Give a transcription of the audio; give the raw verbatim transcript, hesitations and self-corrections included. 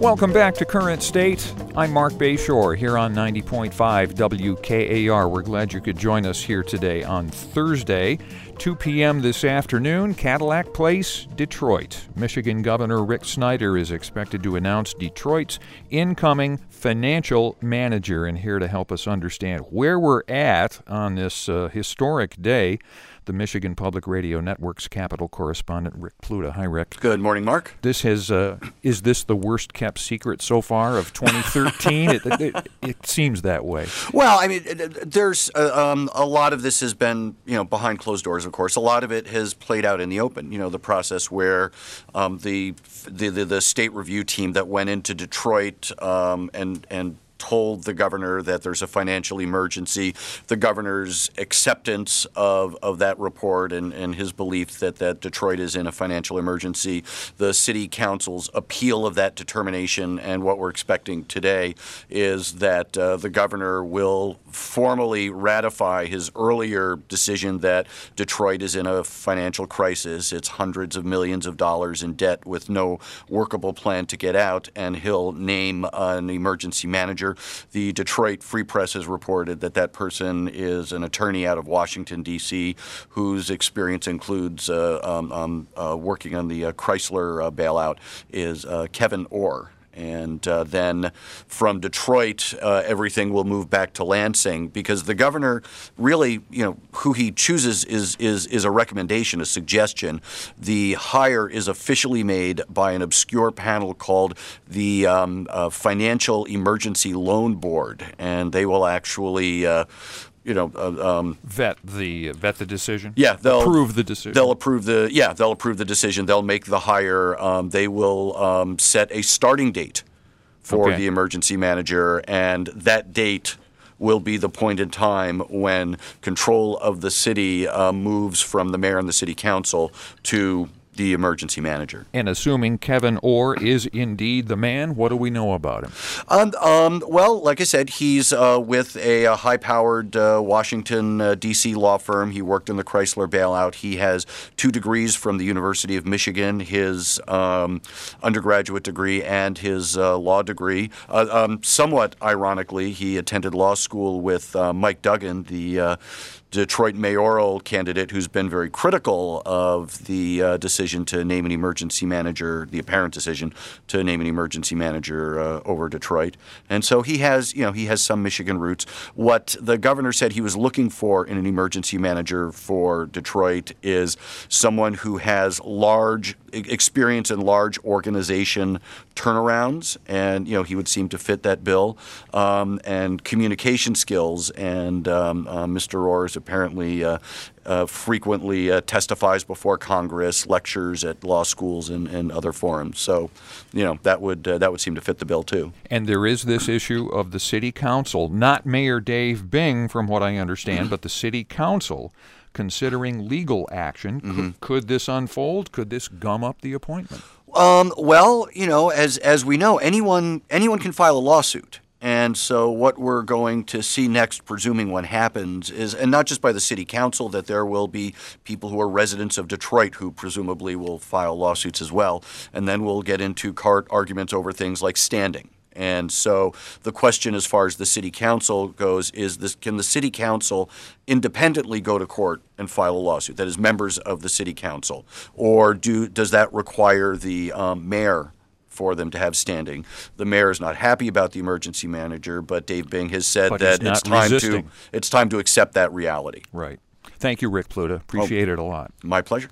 Welcome back to Current State. I'm Mark Bayshore here on ninety point five W K A R. We're glad you could join us here today on Thursday, two p.m. this afternoon, Cadillac Place, Detroit. Michigan Governor Rick Snyder is expected to announce Detroit's incoming financial manager. And here to help us understand where we're at on this uh, historic day, the Michigan Public Radio Network's Capital correspondent, Rick Pluta. Hi, Rick. Good morning, Mark. This has, uh, is this the worst kept secret so far of twenty thirteen? it, it, it seems that way. Well, I mean, there's uh, um, a lot of this has been, you know, behind closed doors, of course. A lot of it has played out in the open. You know, the process where um, the, the, the the state review team that went into Detroit um, and and told the governor that there's a financial emergency, the governor's acceptance of, of that report and, and his belief that, that Detroit is in a financial emergency, the city council's appeal of that determination, and what we're expecting today is that uh, the governor will formally ratify his earlier decision that Detroit is in a financial crisis. It's hundreds of millions of dollars in debt with no workable plan to get out, and he'll name an emergency manager. The Detroit Free Press has reported that that person is an attorney out of Washington, D C, whose experience includes uh, um, um, uh, working on the uh, Chrysler uh, bailout, is uh, Kevin Orr. And uh, then from Detroit, uh, everything will move back to Lansing, because the governor really, you know, who he chooses is is is a recommendation, a suggestion. The hire is officially made by an obscure panel called the um, uh, Financial Emergency Loan Board, and they will actually Uh, You know, uh, um, vet the vet the decision. Yeah, they'll approve the decision. They'll approve the yeah, they'll approve the decision. They'll make the hire. Um, they will um, set a starting date for okay. the emergency manager, and that date will be the point in time when control of the city uh, moves from the mayor and the city council to the emergency manager. And assuming Kevin Orr is indeed the man, what do we know about him? Um, um, well, like I said, he's uh, with a, a high-powered uh, Washington, uh, D C law firm. He worked in the Chrysler bailout. He has two degrees from the University of Michigan, his um, undergraduate degree and his uh, law degree. Uh, um, somewhat ironically, he attended law school with uh, Mike Duggan, the uh, Detroit mayoral candidate, who's been very critical of the uh, decision to name an emergency manager, the apparent decision to name an emergency manager uh, over Detroit. And so he has, you know, he has some Michigan roots. What the governor said he was looking for in an emergency manager for Detroit is someone who has large experience in large organization turnarounds, and you know he would seem to fit that bill, um, and communication skills. And um, uh, Mister Orr is apparently uh, uh, frequently uh, testifies before Congress, lectures at law schools and, and other forums. So, you know that would uh, that would seem to fit the bill too. And there is this issue of the city council, not Mayor Dave Bing, from what I understand, but the city council considering legal action. Mm-hmm. Could, could this unfold? Could this gum up the appointment? Um, well, you know, as as we know, anyone anyone can file a lawsuit. And so what we're going to see next, presuming one happens, is, and not just by the city council, that there will be people who are residents of Detroit who presumably will file lawsuits as well. And then we'll get into court arguments over things like standing. And so the question as far as the city council goes is this: can the city council independently go to court and file a lawsuit, that is, members of the city council? Or do does that require the um, mayor for them to have standing? The mayor is not happy about the emergency manager, but Dave Bing has said but that it's time resisting. to it's time to accept that reality. Right. Thank you, Rick Pluta. Appreciate oh, it a lot. My pleasure.